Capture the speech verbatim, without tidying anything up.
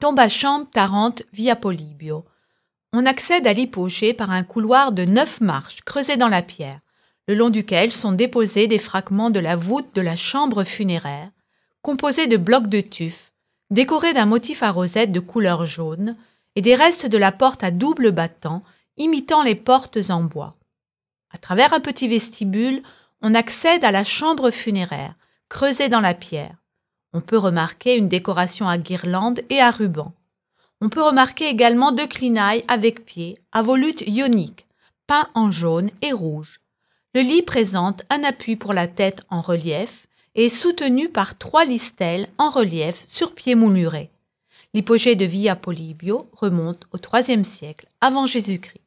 Tombe à Chambre, Tarente, via Polibio. On accède à l'hypogée par un couloir de neuf marches creusées dans la pierre, le long duquel sont déposés des fragments de la voûte de la chambre funéraire, composée de blocs de tuf, décorés d'un motif à rosette de couleur jaune, et des restes de la porte à double battant, imitant les portes en bois. À travers un petit vestibule, on accède à la chambre funéraire, creusée dans la pierre. On peut remarquer une décoration à guirlandes et à rubans. On peut remarquer également deux clinailles avec pieds à volutes ioniques, peints en jaune et rouge. Le lit présente un appui pour la tête en relief et est soutenu par trois listelles en relief sur pieds moulurés. L'hypogée de Via Polibio remonte au troisième siècle avant Jésus-Christ.